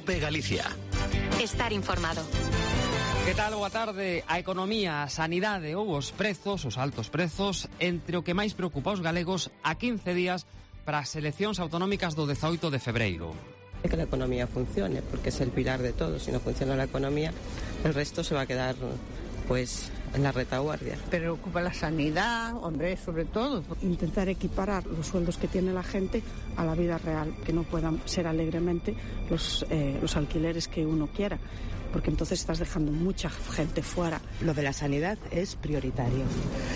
COPE Galicia. Estar informado. Que tal, boa tarde? A economía, a sanidade ou os prezos, os altos prezos, entre o que máis preocupa os galegos a 15 días para as eleccións autonómicas do 18 de febreiro. Que la economía funcione, porque es el pilar de todo. Si no funciona la economía, el resto se va a quedar, pues, en la retaguardia. Preocupa la sanidad, hombre, sobre todo. Intentar equiparar los sueldos que tiene la gente a la vida real, que no puedan ser alegremente los alquileres que uno quiera, porque entonces estás dejando mucha gente fuera. Lo de la sanidad es prioritario.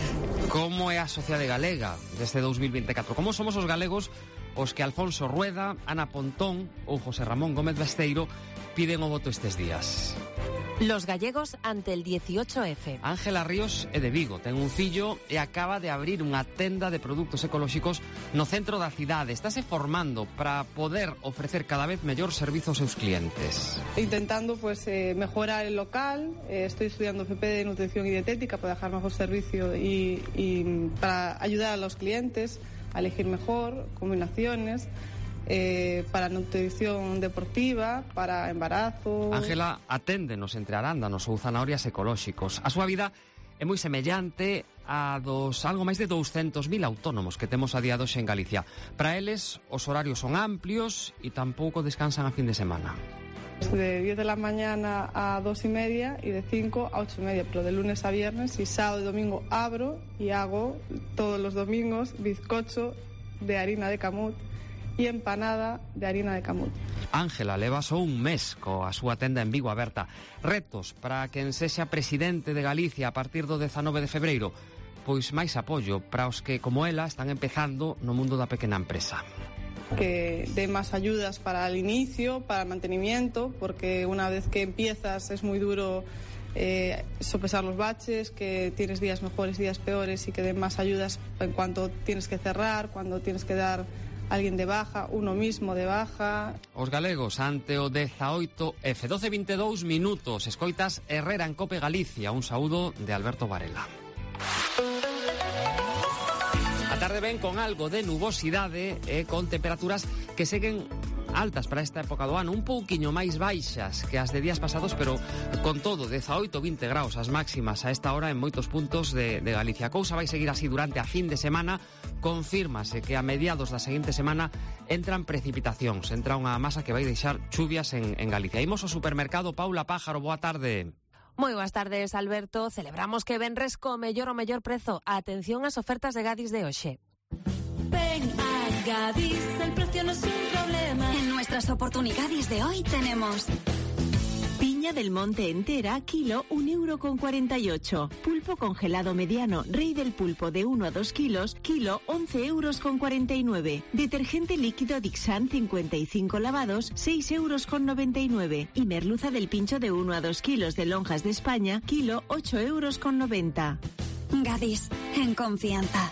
Como é a sociedade galega desde 2024? Como somos os galegos os que Alfonso Rueda, Ana Pontón ou José Ramón Gómez Besteiro piden o voto estes días? Los gallegos ante el 18F. Ángela Ríos é de Vigo, ten un fillo e acaba de abrir unha tenda de produtos ecolóxicos no centro da cidade. Estáse formando para poder ofrecer cada vez mellor servizo aos seus clientes. Intentando mejorar el local, estoy estudiando FP de nutrición y dietética para dejar mejor servicio y para ayudar a los clientes a elegir mejor combinaciones. Para nutrición deportiva, para embarazo. Ángela aténdenos entre arándanos ou zanahorias ecolóxicos. A súa vida é moi semellante a dos algo máis de 200.000 autónomos que temos a día de hoxe en Galicia. Para eles, os horarios son amplios e tampouco descansan a fin de semana. De 10 de la mañana a 2:30 y de 5 a 8:30, pero de lunes a viernes, y sábado y domingo abro y hago todos los domingos bizcocho de harina de camut e empanada de harina de camut. Ángela leva só un mes coa súa tenda en Vigo aberta. Retos para quen sexa presidente de Galicia a partir do 19 de febreiro. Pois máis apoio para os que, como ela, están empezando no mundo da pequena empresa. Que dé más ayudas para el inicio, para el mantenimiento, porque una vez que empiezas es muy duro sopesar los baches, que tienes días mejores, días peores, y que den más ayudas en cuanto tienes que cerrar, cuando tienes que dar alguén de baja, uno mismo de baja. Os galegos ante o 18F. 12:22 minutos. Escoitas Herrera en COPE Galicia. Un saúdo de Alberto Varela. A tarde ven con algo de nubosidade e con temperaturas que seguen altas para esta época do ano, un pouquiño máis baixas que as de días pasados, pero con todo, 18-20 graus as máximas a esta hora en moitos puntos de Galicia. A cousa vai seguir así durante a fin de semana. Confírmase que a mediados da seguinte semana entran precipitacións, entra unha masa que vai deixar chuvias en Galicia. Imos ao supermercado. Paula Pájaro, boa tarde. Moi boas tardes, Alberto. Celebramos que venres co mellor prezo. Atención ás ofertas de Gadis de hoxe. Ven a Gadis, el precio no es un problema. En nuestras oportunidades de hoy tenemos piña del monte entera, kilo, 1,48 €. Pulpo congelado mediano, rey del pulpo de 1 a 2 kilos, kilo, 11,49 €. Detergente líquido Dixan 55 lavados, 6,99 €. Y merluza del pincho de 1 a 2 kilos de lonjas de España, kilo, 8,90 €. Gadis, en confianza.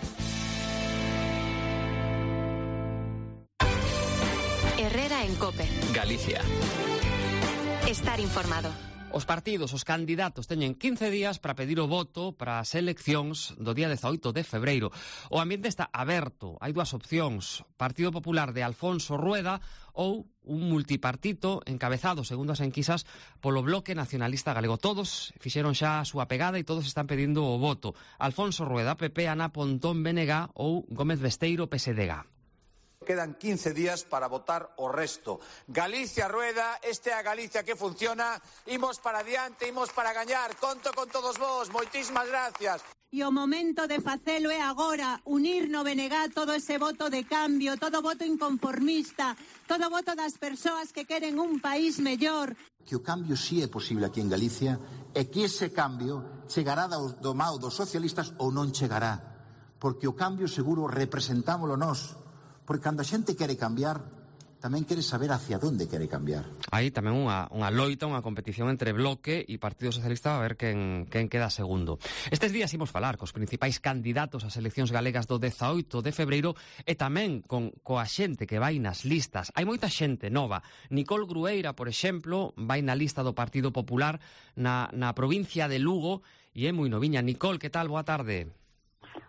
Herrera en COPE Galicia. Estar informado. Os partidos, os candidatos teñen 15 días para pedir o voto para as eleccións do día 18 de febreiro. O ambiente está aberto. Hai dúas opcións: Partido Popular de Alfonso Rueda ou un multipartito encabezado, segundo as enquisas, polo Bloque Nacionalista Galego. Todos fixeron xa a súa pegada e todos están pedindo o voto. Alfonso Rueda, PP, Ana Pontón, BNG ou Gómez Besteiro, PSDG. Quedan 15 días para votar o resto. Galicia rueda, este é a Galicia que funciona. Imos para adiante, imos para gañar. Conto con todos vos. Moitísimas gracias. E o momento de facelo é agora, unir no BNG todo ese voto de cambio, todo voto inconformista, todo voto das persoas que queren un país mellor. Que o cambio si é posible aquí en Galicia e que ese cambio chegará do mao dos socialistas ou non chegará. Porque o cambio seguro representámolo nós. Porque cando a xente quere cambiar, tamén quere saber hacia onde quere cambiar. Hai tamén unha loita, unha competición entre Bloque e Partido Socialista a ver quen queda segundo. Estes días imos falar cos principais candidatos ás eleccións galegas do 18 de febreiro e tamén coa xente que vai nas listas. Hai moita xente nova. Nicole Grueira, por exemplo, vai na lista do Partido Popular na provincia de Lugo e é moi noviña. Nicole, que tal? Boa tarde.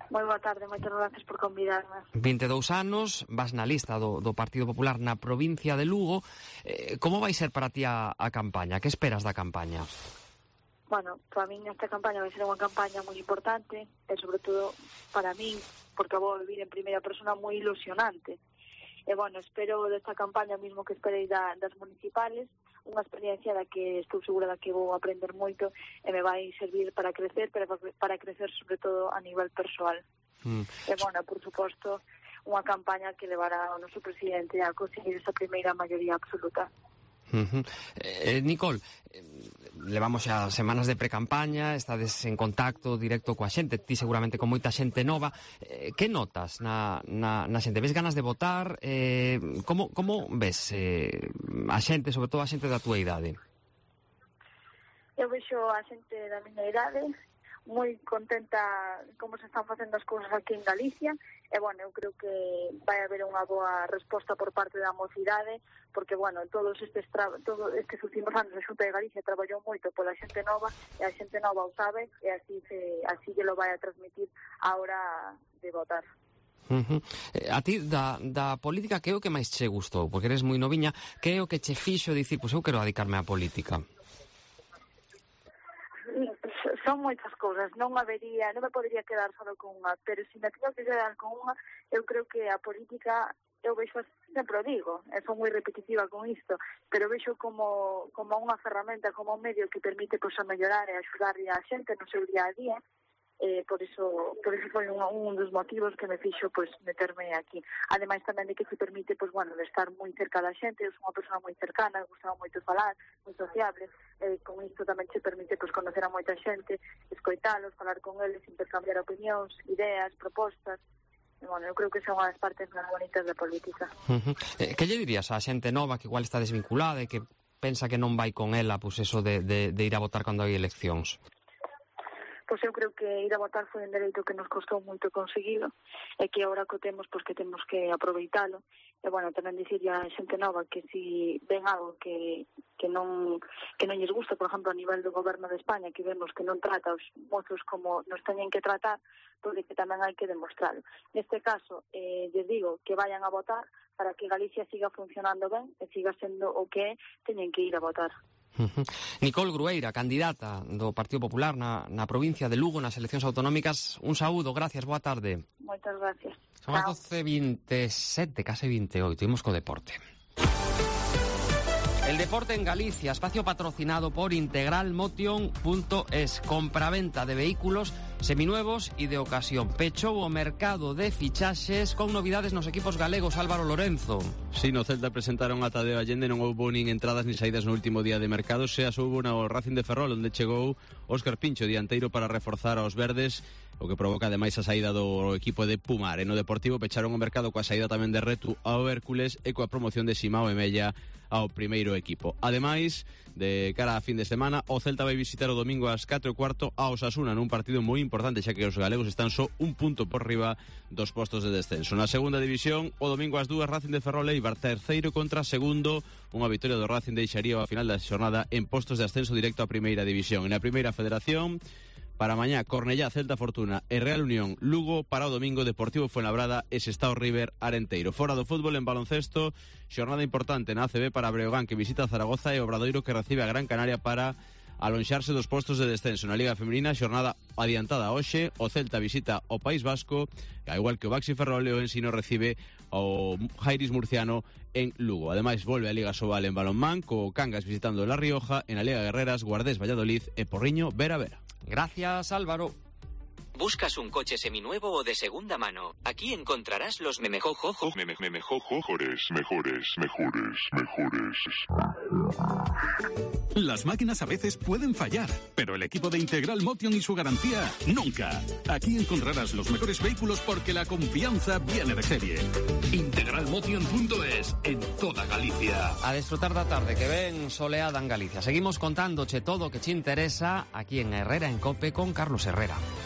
Moi boa tarde, moitas gracias por convidarme. 22 anos, vas na lista do Partido Popular na provincia de Lugo. Como vai ser para ti a campaña? Que esperas da campaña? Bueno, para min esta campaña vai ser unha campaña moi importante e sobre todo para min, porque vou vivir en primeira persona, moi ilusionante. E bueno, espero desta campaña mismo que esperei das municipales, unha experiencia da que estou segura da que vou aprender moito e me vai servir para crecer, pero para crecer sobre todo a nivel persoal. E bueno, por suposto, unha campaña que levará ao noso presidente a conseguir esa primeira maioría absoluta. Nicole, levamos xa semanas de pre-campaña, estades en contacto directo coa xente, ti seguramente con moita xente nova. Que notas na xente? Ves ganas de votar? Como ves a xente, sobre todo a xente da túa idade? Eu vexo a xente da miña idade moi contenta como se están facendo as cousas aquí en Galicia e, bueno, eu creo que vai haber unha boa resposta por parte da mocidade porque, bueno, todos estes últimos anos a Xunta de Galicia traballou moito pola xente nova e a xente nova o sabe e así que lo vai a transmitir a hora de votar. A ti, da política, que é o que máis che gustou? Porque eres moi noviña, que é o que che fixo dicir, pois eu quero dedicarme á política? Son moitas cousas, non me podería quedar só con unha, pero se me teño que quedar con unha, eu creo que a política, eu vexo, sempre o digo, e son moi repetitiva con isto, pero vexo como unha ferramenta, como un medio que permite a mellorar e axudar a xente no seu día a día. Por iso foi un dos motivos que me fixo meterme aquí. Ademais tamén de que se permite de estar moi cerca da xente. Eu sou unha persona moi cercana, gustaba moito falar, moi sociable, con isto tamén se permite conocer a moita xente, escoitalos, falar con eles, intercambiar opinións, ideas, propostas. Eu creo que son as partes máis bonitas da política. Que lle dirías á xente nova que igual está desvinculada e que pensa que non vai con ela eso de ir a votar cando hai eleccións? Pois eu creo que ir a votar foi un dereito que nos costou moito conseguilo e que agora que temos, que temos que aproveitalo. E, bueno, tamén dicirle a xente nova que si ven algo que non lles gusta, por exemplo, a nivel do goberno de España, que vemos que non trata os mozos como nos teñen que tratar, porque que tamén hai que demostrarlo. Neste caso, lles digo que vayan a votar para que Galicia siga funcionando ben e siga sendo o que teñen que ir a votar. Nicole Grueira, candidata do Partido Popular na provincia de Lugo nas eleccións autonómicas. Un saúdo, gracias, boa tarde. Moitas gracias. Son as 12:27, case 28, imos co deporte. El deporte en Galicia, espacio patrocinado por integralmotion.es, compraventa de vehículos seminuevos y de ocasión. Pechou o mercado de fichaxes con novidades nos equipos galegos. Álvaro Lorenzo. Si, no Celta presentaron a Tadeo Allende, non houbo nin entradas ni saídas no último día de mercado, xa houbo no Racing de Ferrol, onde chegou Óscar Pincho, dianteiro, para reforzar aos verdes, o que provoca ademais a saída do equipo de Pumar. En o Deportivo pecharon o mercado coa saída tamén de Retu ao Hércules e coa promoción de Simao e Mella ao primeiro equipo. Ademais, de cara a fin de semana, o Celta vai visitar o domingo ás 4:15 a Osasuna nun partido moi importante, xa que os galegos están só un punto por riba dos postos de descenso. Na segunda división, o domingo ás 2, Racing de Ferrol e Eibar, terceiro contra segundo. Unha victoria do Racing deixaría ao final da xornada en postos de ascenso directo á primeira división. E na primeira federación, para mañá, Cornellá, Celta Fortuna e Real Unión Lugo. Para o domingo, Deportivo Fuenlabrada e Sestao River Arenteiro. Fora do fútbol, en baloncesto, xornada importante na ACB para Breogán, que visita Zaragoza, e Obradoiro, que recibe a Gran Canaria para alonxarse dos postos de descenso. Na Liga Femenina, xornada adiantada hoxe, o Celta visita o País Vasco, que ao igual que o Baxi Ferrol, o Ensino recibe o Jairis Murciano en Lugo. Ademais, volve a Liga Sobal en balonmán, co Cangas visitando La Rioja, en a Liga Guerreras, Guardés Valladolid e Porriño Vera Vera. Gracias, Álvaro. ¿Buscas un coche seminuevo o de segunda mano? Aquí encontrarás los mejores. Las máquinas a veces pueden fallar, pero el equipo de Integral Motion y su garantía, nunca. Aquí encontrarás los mejores vehículos porque la confianza viene de serie. Integralmotion.es, en toda Galicia. A disfrutar da tarde, que ven soleada en Galicia. Seguimos contándoche todo o que te interesa aquí en Herrera en Cope con Carlos Herrera.